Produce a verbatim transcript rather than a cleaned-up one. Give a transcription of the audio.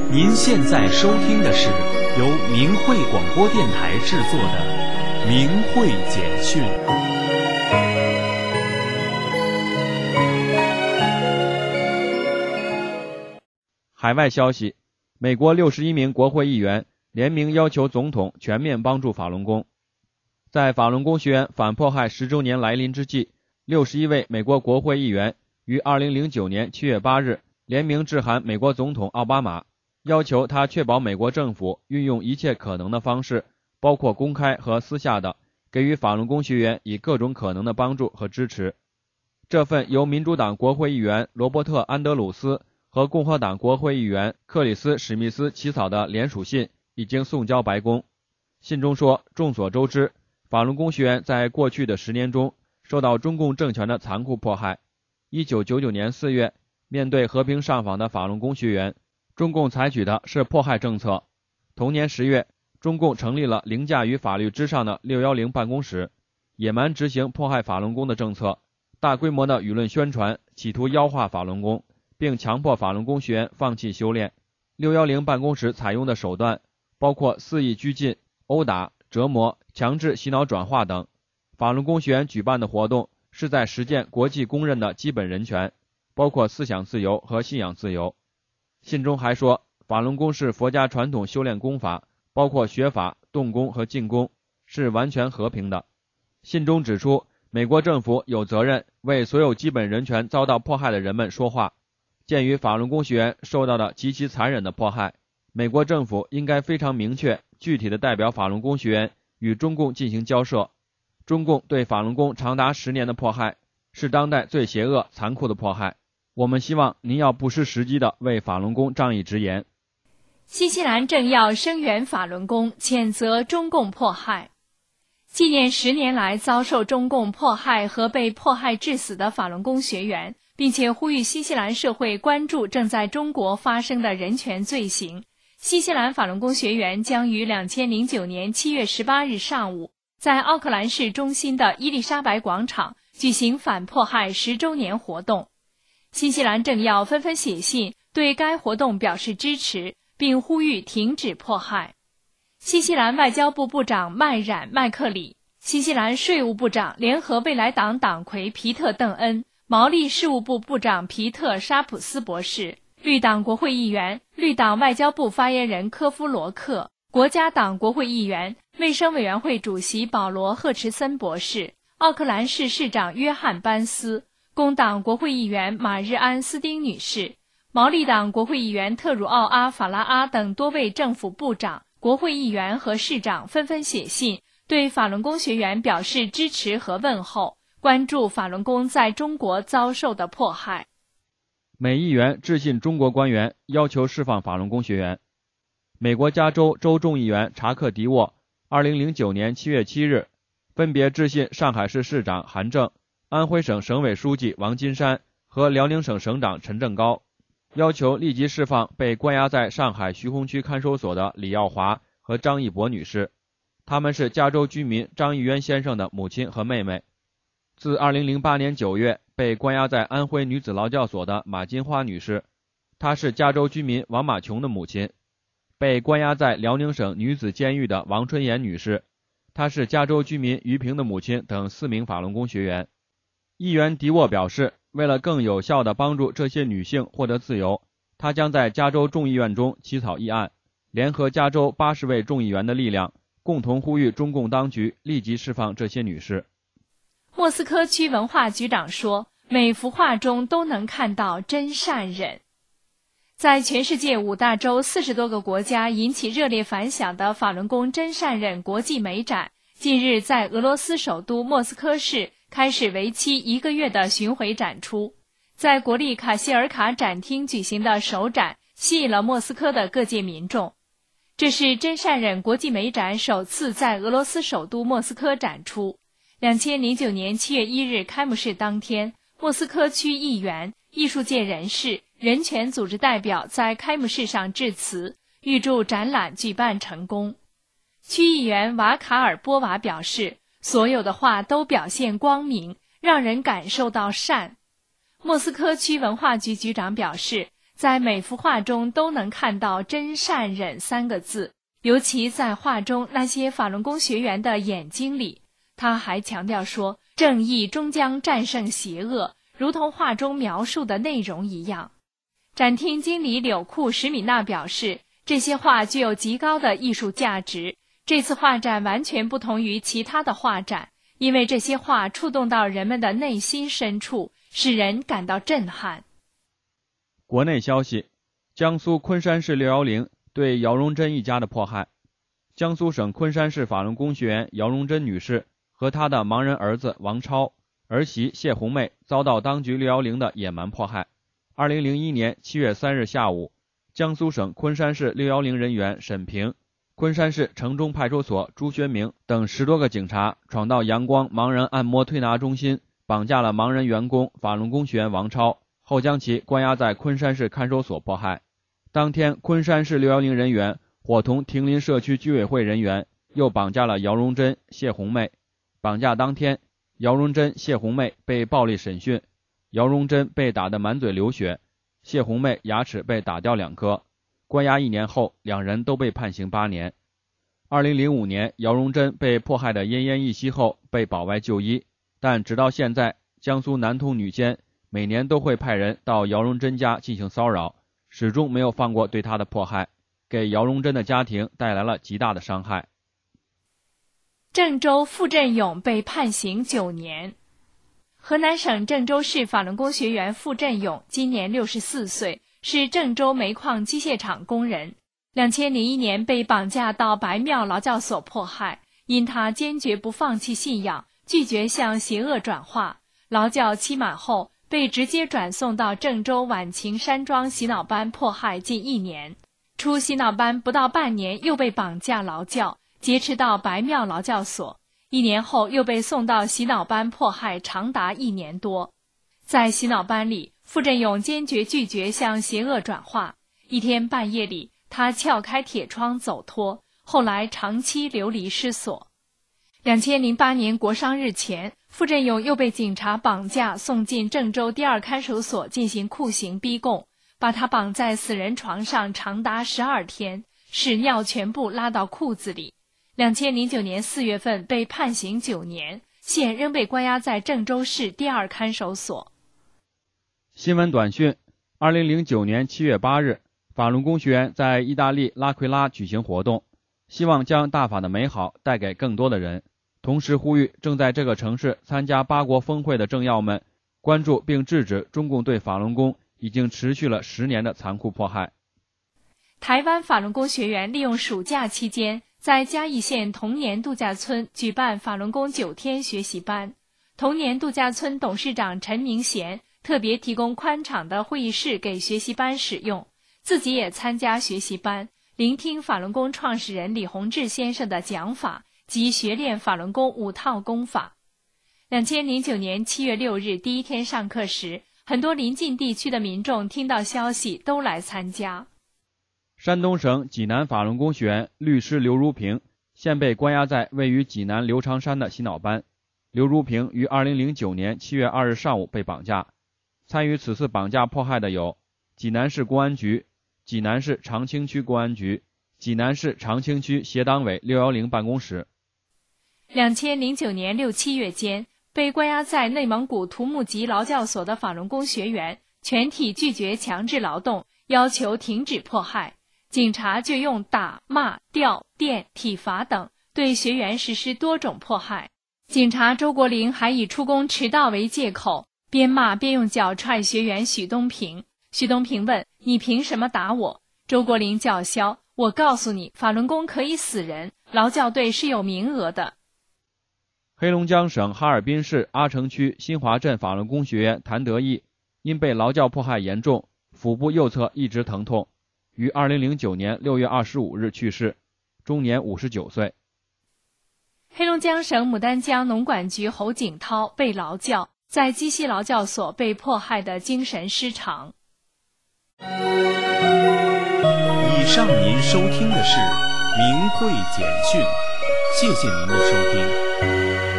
您现在收听的是由明慧广播电台制作的《明慧简讯》。 海外消息，美国六十一名国会议员联名要求总统全面帮助法轮功。在法轮功学员反迫害十周年来临之际，六十一位美国国会议员于二零零九年七月八日联名致函美国总统奥巴马，要求他确保美国政府运用一切可能的方式，包括公开和私下的，给予法轮功学员以各种可能的帮助和支持。这份由民主党国会议员罗伯特·安德鲁斯和共和党国会议员克里斯·史密斯起草的联署信已经送交白宫。信中说，众所周知，法轮功学员在过去的十年中受到中共政权的残酷迫害。一九九九年四月，面对和平上访的法轮功学员，中共采取的是迫害政策。同年十月，中共成立了凌驾于法律之上的六一零办公室，野蛮执行迫害法轮功的政策，大规模的舆论宣传，企图妖化法轮功，并强迫法轮功学员放弃修炼。六一零办公室采用的手段包括肆意拘禁、殴打、折磨、强制洗脑转化等。法轮功学员举办的活动是在实践国际公认的基本人权，包括思想自由和信仰自由。信中还说，法轮功是佛家传统修炼功法，包括学法、动功和静功，是完全和平的。信中指出，美国政府有责任为所有基本人权遭到迫害的人们说话。鉴于法轮功学员受到的极其残忍的迫害，美国政府应该非常明确、具体地代表法轮功学员与中共进行交涉。中共对法轮功长达十年的迫害，是当代最邪恶、残酷的迫害。我们希望您要不失时机地为法轮功仗义直言。 新西兰政要声援法轮功，谴责中共迫害。纪念十年来遭受中共迫害和被迫害致死的法轮功学员，并且呼吁新西兰社会关注正在中国发生的人权罪行。新西兰法轮功学员将于二零零九年七月十八日上午在奥克兰市中心的伊丽莎白广场举行反迫害十周年活动。新西兰政要纷纷写信对该活动表示支持，并呼吁停止迫害。新西兰外交部部长麦冉麦克里、新西兰税务部长联合未来党党魁皮特邓恩、毛利事务部部长皮特沙普斯博士、绿党国会议员、绿党外交部发言人科夫罗克、国家党国会议员、卫生委员会主席保罗赫茨森博士、奥克兰市市长约翰班斯、工党国会议员马日安斯丁女士、毛利党国会议员特鲁奥阿法拉阿等多位政府部长、国会议员和市长纷纷写信对法轮功学员表示支持和问候，关注法轮功在中国遭受的迫害。 美议员致信中国官员，要求释放法轮功学员。美国加州州众议员查克·迪沃二零零九年七月七日分别致信上海市市长韩正、安徽省省委书记王金山和辽宁省省长陈正高，要求立即释放被关押在上海徐洪区看守所的李耀华和张义博女士，他们是加州居民张义渊先生的母亲和妹妹。自二零零八年九月被关押在安徽女子劳教所的马金花女士，她是加州居民王马琼的母亲。被关押在辽宁省女子监狱的王春妍女士，她是加州居民于平的母亲等四名法轮功学员。议员迪沃表示，为了更有效地帮助这些女性获得自由，他将在加州众议院中起草议案，联合加州八十位众议员的力量，共同呼吁中共当局立即释放这些女士。 莫斯科区文化局长说，每幅画中都能看到真善忍。在全世界五大洲四十多个国家引起热烈反响的法轮功真善忍国际美展，近日在俄罗斯首都莫斯科市开始为期一个月的巡回展出。在国立卡希尔卡展厅举行的首展吸引了莫斯科的各界民众。这是真善忍国际美展首次在俄罗斯首都莫斯科展出。二零零九年七月一日开幕式当天，莫斯科区议员、艺术界人士、人权组织代表在开幕式上致辞，预祝展览举办成功。区议员瓦卡尔波瓦表示，所有的画都表现光明，让人感受到善。莫斯科区文化局局长表示， 在每幅画中都能看到真善忍三个字，尤其在画中那些法轮功学员的眼睛里。他还强调说，正义终将战胜邪恶，如同画中描述的内容一样。展厅经理柳库什米纳表示，这些画具有极高的艺术价值。这次画展完全不同于其他的画展，因为这些画触动到人们的内心深处，使人感到震撼。 国内消息，江苏昆山市六一零对姚荣珍一家的迫害。江苏省昆山市法轮功学员姚荣珍女士和她的盲人儿子王超、儿媳谢红妹遭到当局六一零的野蛮迫害。二零零一年七月三日下午，江苏省昆山市六一零人员沈平、昆山市城中派出所朱学明等十多个警察闯到阳光盲人按摩推拿中心，绑架了盲人员工法轮功学员王超，后将其关押在昆山市看守所迫害。当天，昆山市六一零人员伙同亭林社区居委会人员又绑架了姚荣珍、谢红妹。绑架当天，姚荣珍、谢红妹被暴力审讯，姚荣珍被打得满嘴流血，谢红妹牙齿被打掉两颗。关押一年后，两人都被判刑八年。二零零五年，姚荣珍被迫害得奄奄一息后被保外就医，但直到现在，江苏南通女监每年都会派人到姚荣珍家进行骚扰，始终没有放过对她的迫害，给姚荣珍的家庭带来了极大的伤害。 郑州傅振勇被判刑九年。河南省郑州市法轮功学员傅振勇今年六十四岁，是郑州煤矿机械厂工人。两千零一年被绑架到白庙劳教所迫害，因他坚决不放弃信仰，拒绝向邪恶转化，劳教期满后被直接转送到郑州晚晴山庄洗脑班迫害近一年。出洗脑班不到半年又被绑架劳教，劫持到白庙劳教所，一年后又被送到洗脑班迫害长达一年多。在洗脑班里，傅振勇坚决拒绝向邪恶转化。一天半夜里，他撬开铁窗走脱，后来长期流离失所。两千零八年国殇日前，傅振勇又被警察绑架送进郑州第二看守所进行酷刑逼供，把他绑在死人床上长达十二天，使尿全部拉到裤子里。两千零九年四月份被判刑九年，现仍被关押在郑州市第二看守所。 新闻短讯：二零零九年七月八日，法轮功学员在意大利拉奎拉举行活动，希望将大法的美好带给更多的人，同时呼吁正在这个城市参加八国峰会的政要们关注并制止中共对法轮功已经持续了十年的残酷迫害。 台湾法轮功学员利用暑假期间，在嘉义县童年度假村举办法轮功九天学习班。童年度假村董事长陈明贤特别提供宽敞的会议室给学习班使用，自己也参加学习班，聆听法轮功创始人李洪志先生的讲法及学练法轮功五套功法。两千零九年七月六日第一天上课时，很多邻近地区的民众听到消息都来参加。 山东省济南法轮功学员律师刘如平现被关押在位于济南刘长山的洗脑班。刘如平于二零零九年七月二日上午被绑架，参与此次绑架迫害的有济南市公安局、济南市长清区公安局、济南市长清区协党委六一零办公室。 两千零九年六七月间，被关押在内蒙古图木吉劳教所的法轮功学员全体拒绝强制劳动，要求停止迫害。警察就用打、骂、吊、电、体罚等对学员实施多种迫害。警察周国林还以出工迟到为借口，边骂边用脚踹学员许东平。许东平问：“你凭什么打我？”周国林叫嚣：“我告诉你，法轮功可以死人，劳教队是有名额的。” 黑龙江省哈尔滨市阿城区新华镇法轮功学员谭德义因被劳教迫害严重，腹部右侧一直疼痛，于二零零九年六月二十五日去世，终年五十九岁。 黑龙江省牡丹江农管局侯景涛被劳教，在鸡西劳教所被迫害的精神失常。 以上您收听的是明慧简讯，谢谢您的收听。